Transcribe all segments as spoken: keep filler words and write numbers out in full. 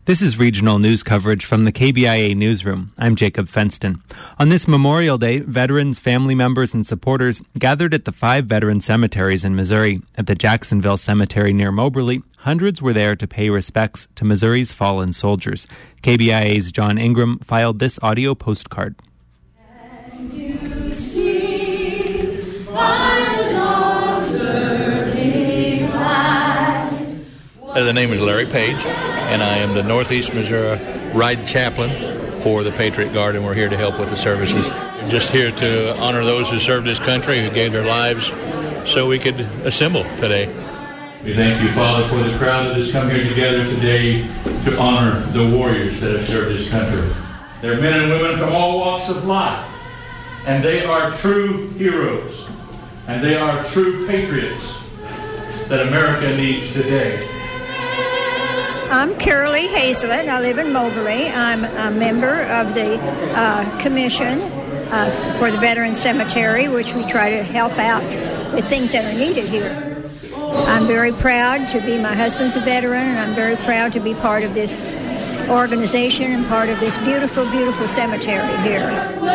This is regional news coverage from the K B I A newsroom. I'm Jacob Fenston. On this Memorial Day, veterans, family members, and supporters gathered at the five veteran cemeteries in Missouri. At the Jacksonville Cemetery near Moberly, hundreds were there to pay respects to Missouri's fallen soldiers. K B I A's John Ingram filed this audio postcard. Can you see by the dawn's early light? The name is Larry Page, and I am the Northeast Missouri Ride Chaplain for the Patriot Guard, and we're here to help with the services. We're just here to honor those who served this country, who gave their lives so we could assemble today. We thank you, Father, for the crowd that has come here together today to honor the warriors that have served this country. They're men and women from all walks of life, and they are true heroes, and they are true patriots that America needs today. I'm Carolee Hazelet. I live in Moberly. I'm a member of the uh, commission uh, for the Veterans Cemetery, which we try to help out with things that are needed here. I'm very proud to be, my husband's a veteran, and I'm very proud to be part of this organization and part of this beautiful, beautiful cemetery here.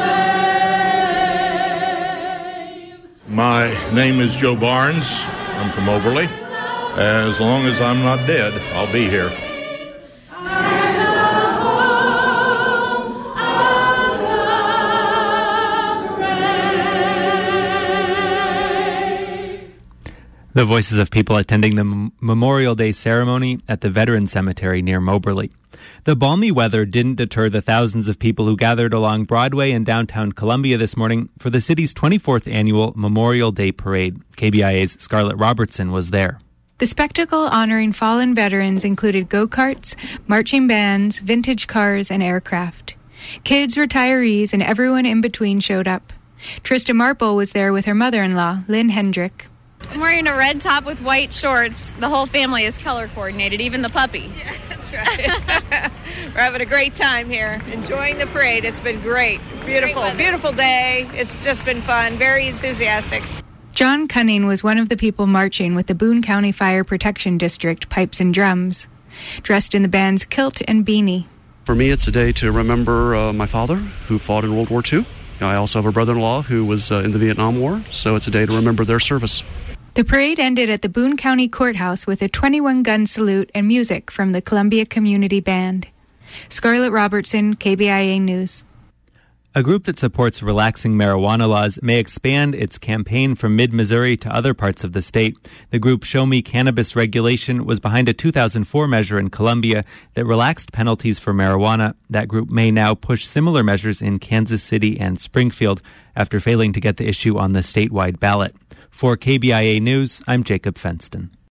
My name is Joe Barnes. I'm from Moberly. As long as I'm not dead, I'll be here. The voices of people attending the M- Memorial Day ceremony at the Veterans Cemetery near Moberly. The balmy weather didn't deter the thousands of people who gathered along Broadway in downtown Columbia this morning for the city's twenty-fourth annual Memorial Day Parade. K B I A's Scarlett Robertson was there. The spectacle honoring fallen veterans included go-karts, marching bands, vintage cars, and aircraft. Kids, retirees, and everyone in between showed up. Trista Marple was there with her mother-in-law, Lynn Hendrick. I'm wearing a red top with white shorts. The whole family is color coordinated, even the puppy. Yeah, that's right. We're having a great time here, enjoying the parade. It's been great. Beautiful, great beautiful day. It's just been fun, very enthusiastic. John Cunning was one of the people marching with the Boone County Fire Protection District Pipes and Drums, dressed in the band's kilt and beanie. For me, it's a day to remember uh, my father, who fought in World War Two. I also have a brother-in-law who was uh, in the Vietnam War, so it's a day to remember their service. The parade ended at the Boone County Courthouse with a twenty-one gun salute and music from the Columbia Community Band. Scarlett Robertson, K B I A News. A group that supports relaxing marijuana laws may expand its campaign from mid-Missouri to other parts of the state. The group Show Me Cannabis Regulation was behind a two thousand four measure in Columbia that relaxed penalties for marijuana. That group may now push similar measures in Kansas City and Springfield after failing to get the issue on the statewide ballot. For K B I A News, I'm Jacob Fenston.